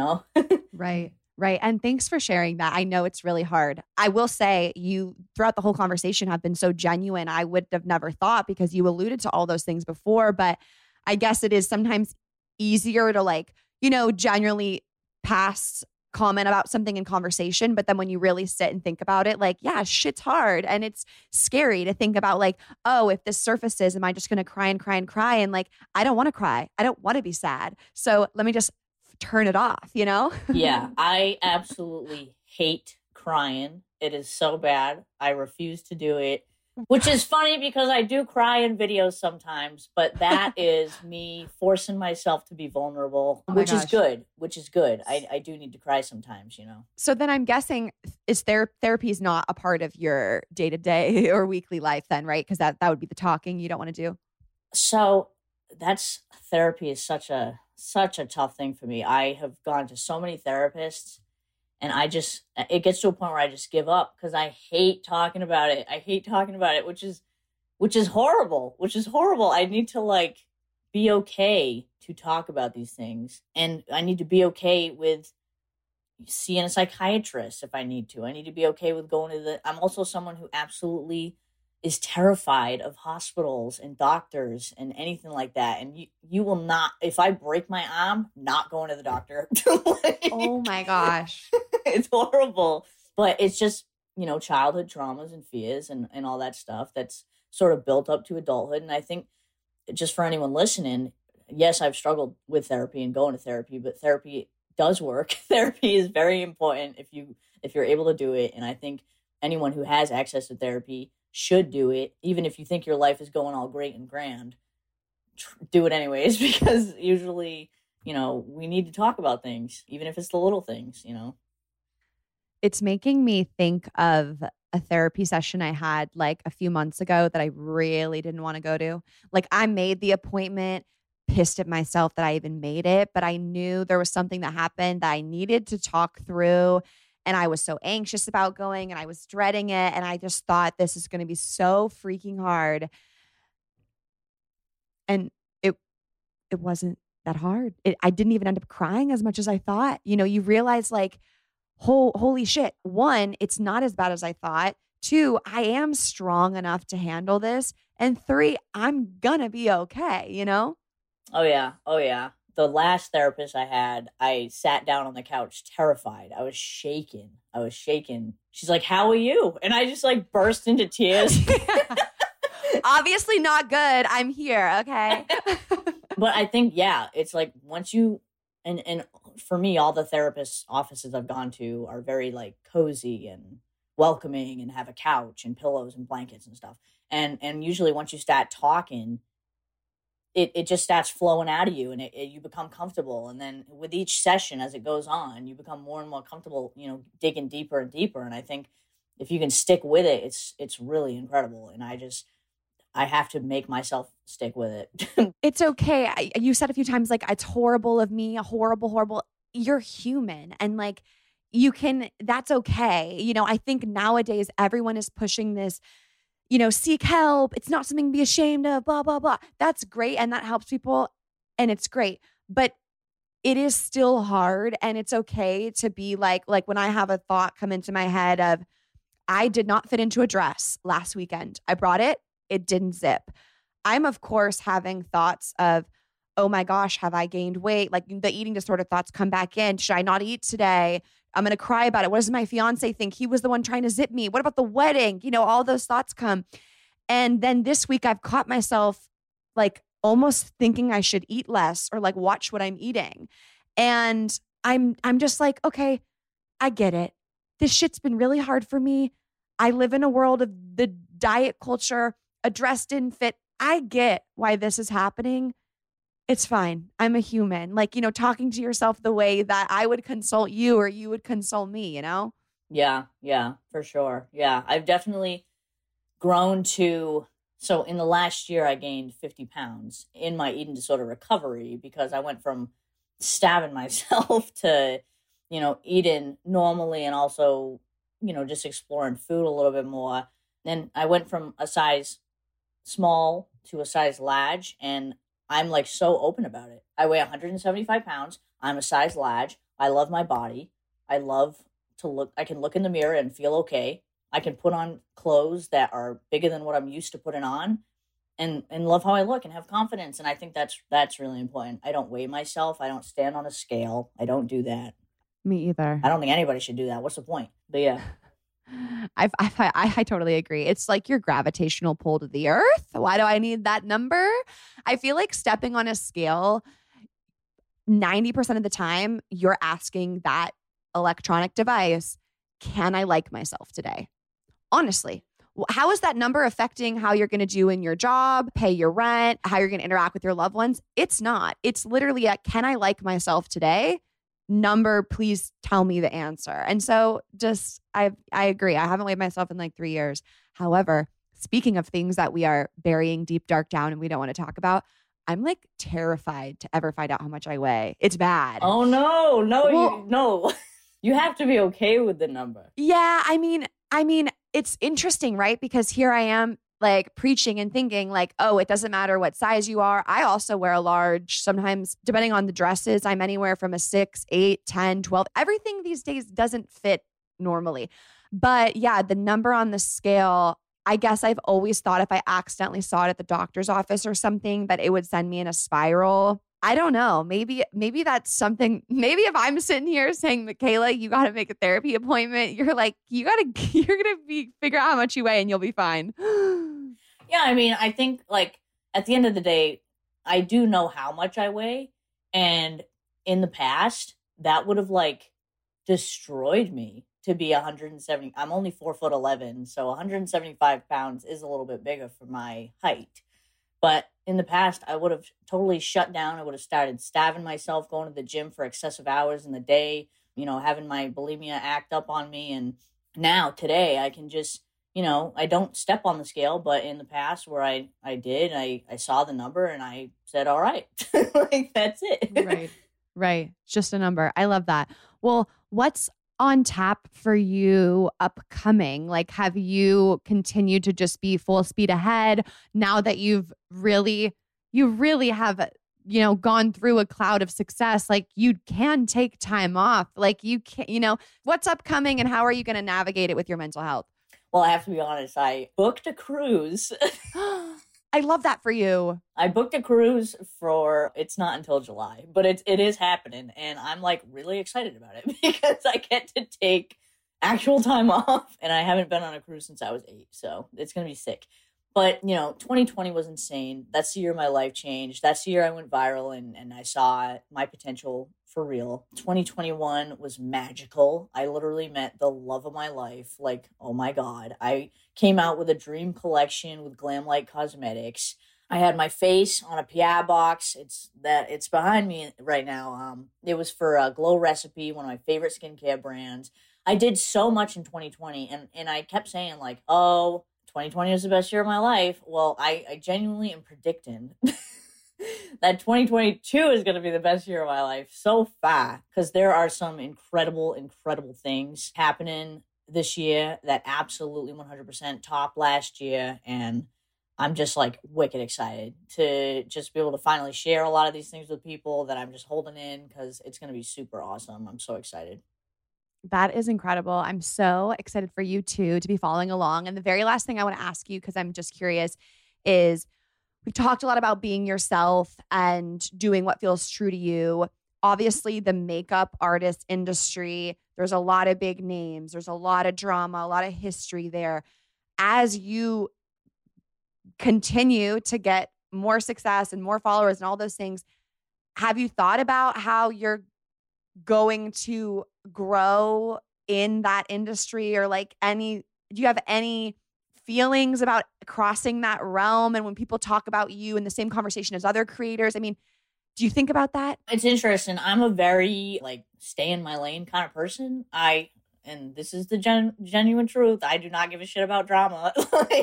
S6: Right. And thanks for sharing that. I know it's really hard. I will say you, throughout the whole conversation, have been so genuine. I would have never thought, because you alluded to all those things before, but I guess it is sometimes easier to like, genuinely pass comment about something in conversation. But then when you really sit and think about it, like, yeah, shit's hard. And it's scary to think about like, oh, if this surfaces, am I just going to cry and cry and cry? And like, I don't want to cry. I don't want to be sad. So let me just turn it off,
S11: Yeah, I absolutely hate crying. It is so bad. I refuse to do it, which is funny because I do cry in videos sometimes, but that is me forcing myself to be vulnerable, which is good. I do need to cry sometimes,
S6: So then I'm guessing therapy is not a part of your day-to-day or weekly life then, right? Because that would be the talking you don't want to do.
S11: So therapy is such a tough thing for me. I have gone to so many therapists, and it gets to a point where I just give up because I hate talking about it. Which is horrible. I need to like be okay to talk about these things, and I need to be okay with seeing a psychiatrist if I need to. I need to be okay with I'm also someone who absolutely is terrified of hospitals and doctors and anything like that. And you will not, if I break my arm, not going to the doctor.
S6: Oh my gosh.
S11: It's horrible. But it's just, childhood traumas and fears and all that stuff that's sort of built up to adulthood. And I think just for anyone listening, yes, I've struggled with therapy and going to therapy, but therapy does work. Therapy is very important if you're able to do it. And I think anyone who has access to therapy should do it. Even if you think your life is going all great and grand, do it anyways, because usually, we need to talk about things, even if it's the little things,
S6: It's making me think of a therapy session I had like a few months ago that I really didn't want to go to. Like, I made the appointment, pissed at myself that I even made it, but I knew there was something that happened that I needed to talk through. And I was so anxious about going and I was dreading it. And I just thought, this is going to be so freaking hard. And it wasn't that hard. I didn't even end up crying as much as I thought. You realize like, holy shit. 1, it's not as bad as I thought. 2, I am strong enough to handle this. And 3, I'm gonna be okay,
S11: Oh yeah. The last therapist I had, I sat down on the couch terrified. I was shaking. She's like, "How are you?" And I just like burst into tears.
S6: Obviously not good. I'm here, okay?
S11: But I think, yeah, it's like once you, and for me, all the therapist offices I've gone to are very like cozy and welcoming and have a couch and pillows and blankets and stuff. And usually once you start talking, it just starts flowing out of you and you become comfortable. And then with each session, as it goes on, you become more and more comfortable, digging deeper and deeper. And I think if you can stick with it, it's really incredible. And I have to make myself stick with it.
S6: It's okay. You said a few times, like, it's horrible of me, horrible. You're human. And like, that's okay. I think nowadays everyone is pushing this, seek help. It's not something to be ashamed of, blah, blah, blah. That's great. And that helps people. And it's great. But it is still hard. And it's okay to be like when I have a thought come into my head of, I did not fit into a dress last weekend. I brought it. It didn't zip. I'm, of course, having thoughts of, oh my gosh, have I gained weight? Like the eating disorder thoughts come back in. Should I not eat today? I'm going to cry about it. What does my fiance think? He was the one trying to zip me. What about the wedding? All those thoughts come. And then this week I've caught myself like almost thinking I should eat less or like watch what I'm eating. And I'm just like, okay, I get it. This shit's been really hard for me. I live in a world of the diet culture. A dress didn't fit. I get why this is happening. It's fine. I'm a human. Like, talking to yourself the way that I would consult you or you would consult me,
S11: Yeah, for sure. Yeah, I've definitely grown to, so in the last year, I gained 50 pounds in my eating disorder recovery because I went from stabbing myself to, eating normally and also, just exploring food a little bit more. Then I went from a size small to a size large, and I'm like so open about it. I weigh 175 pounds. I'm a size large. I love my body. I love to look. I can look in the mirror and feel okay. I can put on clothes that are bigger than what I'm used to putting on and love how I look and have confidence. And I think that's really important. I don't weigh myself. I don't stand on a scale. I don't do that.
S6: Me either.
S11: I don't think anybody should do that. What's the point? But yeah.
S6: I totally agree. It's like your gravitational pull to the earth. Why do I need that number? I feel like stepping on a scale, 90% of the time, you're asking that electronic device, can I like myself today? Honestly, how is that number affecting how you're going to do in your job, pay your rent, how you're going to interact with your loved ones? It's not. It's literally a, can I like myself today? Number, please tell me the answer. And so I agree. I haven't weighed myself in like 3 years. However, speaking of things that we are burying deep, dark down and we don't want to talk about, I'm like terrified to ever find out how much I weigh. It's bad.
S11: Oh, no. No. You have to be okay with the number.
S6: Yeah. I mean, it's interesting, right? Because here I am like preaching and thinking like, oh, it doesn't matter what size you are. I also wear a large. Sometimes, depending on the dresses, I'm anywhere from a 6, 8, 10, 12. Everything these days doesn't fit normally. But yeah, the number on the scale, I guess I've always thought if I accidentally saw it at the doctor's office or something, that it would send me in a spiral. I don't know. Maybe that's something. Maybe if I'm sitting here saying, Michaela, you got to make a therapy appointment. You're like, you're going to figure out how much you weigh and you'll be fine.
S11: Yeah. I mean, I think like at the end of the day, I do know how much I weigh. And in the past, that would have like destroyed me. to be 170. I'm only 4'11", so 175 pounds is a little bit bigger for my height. But in the past, I would have totally shut down. I would have started starving myself, going to the gym for excessive hours in the day, having my bulimia act up on me. And now, today, I can just, I don't step on the scale. But in the past where I did, I saw the number and I said, all right, like, that's it.
S6: Right. Just a number. I love that. Well, what's on tap for you upcoming? Like, have you continued to just be full speed ahead now that you really have, gone through a cloud of success? Like, you can take time off. Like, you can, what's upcoming and how are you going to navigate it with your mental health?
S11: Well, I have to be honest. I booked a cruise.
S6: I love that for you.
S11: I booked a cruise it's not until July, but it is happening. And I'm like really excited about it because I get to take actual time off. And I haven't been on a cruise since I was 8. So it's going to be sick. But, 2020 was insane. That's the year my life changed. That's the year I went viral and I saw my potential for real. 2021 was magical. I literally met the love of my life. Like, oh my God. I came out with a dream collection with Glamlight Cosmetics. I had my face on a PR box. It's behind me right now. It was for Glow Recipe, one of my favorite skincare brands. I did so much in 2020 and I kept saying like, oh, 2020 was the best year of my life. Well, I genuinely am predicting that 2022 is going to be the best year of my life so far, because there are some incredible, incredible things happening this year that absolutely 100% top last year. And I'm just like wicked excited to just be able to finally share a lot of these things with people that I'm just holding in, because it's going to be super awesome. I'm so excited.
S6: That is incredible. I'm so excited for you too to be following along. And the very last thing I want to ask you, because I'm just curious, is we've talked a lot about being yourself and doing what feels true to you. Obviously, the makeup artist industry, there's a lot of big names. There's a lot of drama, a lot of history there. As you continue to get more success and more followers and all those things, have you thought about how you're going to grow in that industry, or like do you have any feelings about crossing that realm? And when people talk about you in the same conversation as other creators, I mean, do you think about that?
S11: It's interesting. I'm a very like stay in my lane kind of person. And this is the genuine truth. I do not give a shit about drama.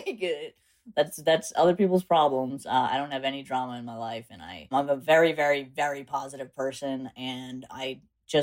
S11: That's other people's problems. I don't have any drama in my life, and I'm a very, very, very positive person, and I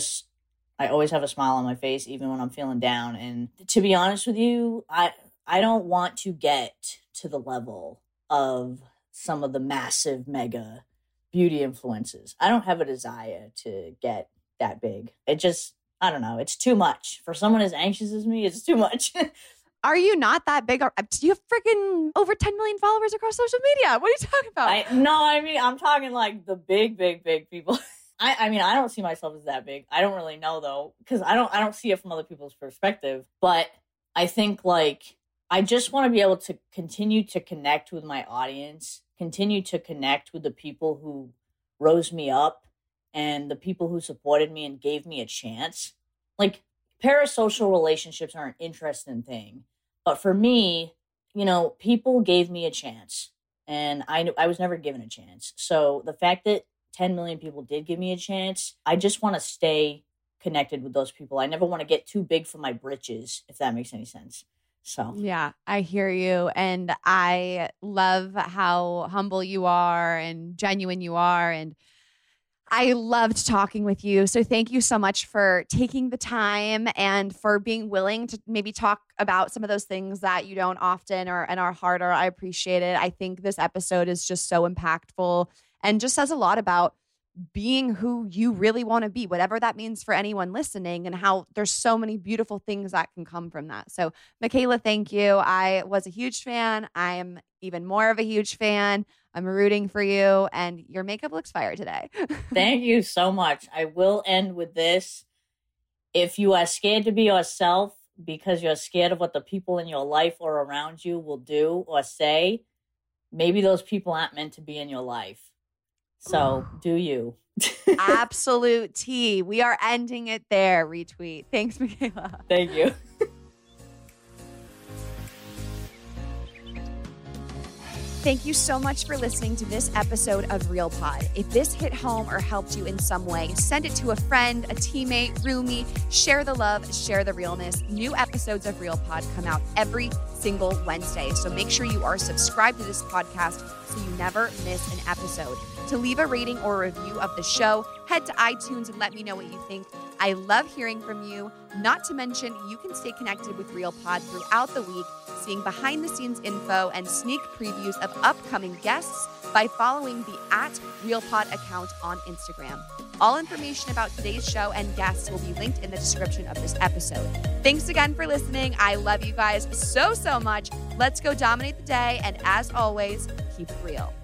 S11: always have a smile on my face, even when I'm feeling down. And to be honest with you, I don't want to get to the level of some of the massive mega beauty influencers. I don't have a desire to get that big. I don't know. It's too much. For someone as anxious as me, it's too much.
S6: Are you not that big? Do you have freaking over 10 million followers across social media? What are you talking about?
S11: I'm talking like the big, big, big people. I don't see myself as that big. I don't really know though, because I don't see it from other people's perspective. But I think like I just want to be able to continue to connect with my audience, continue to connect with the people who rose me up and the people who supported me and gave me a chance. Like, parasocial relationships are an interesting thing. But for me, people gave me a chance, and I was never given a chance. So the fact that 10 million people did give me a chance, I just want to stay connected with those people. I never want to get too big for my britches, if that makes any sense. So
S6: yeah, I hear you. And I love how humble you are and genuine you are. And I loved talking with you. So thank you so much for taking the time and for being willing to maybe talk about some of those things that you don't often and are harder. I appreciate it. I think this episode is just so impactful and just says a lot about being who you really want to be, whatever that means for anyone listening, and how there's so many beautiful things that can come from that. So Michaela, thank you. I was a huge fan. I am even more of a huge fan. I'm rooting for you, and your makeup looks fire today.
S11: Thank you so much. I will end with this. If you are scared to be yourself because you're scared of what the people in your life or around you will do or say, maybe those people aren't meant to be in your life. So do you.
S6: Absolute tea. We are ending it there. Retweet. Thanks, Michaela.
S11: Thank you.
S6: Thank you so much for listening to this episode of Real Pod. If this hit home or helped you in some way, send it to a friend, a teammate, roomie. Share the love, share the realness. New episodes of Real Pod come out every single Wednesday. So make sure you are subscribed to this podcast so you never miss an episode. To leave a rating or a review of the show, head to iTunes and let me know what you think. I love hearing from you. Not to mention, you can stay connected with Real Pod throughout the week, seeing behind-the-scenes info and sneak previews of upcoming guests by following the @RealPod account on Instagram. All information about today's show and guests will be linked in the description of this episode. Thanks again for listening. I love you guys so much. Let's go dominate the day, and as always, keep it real.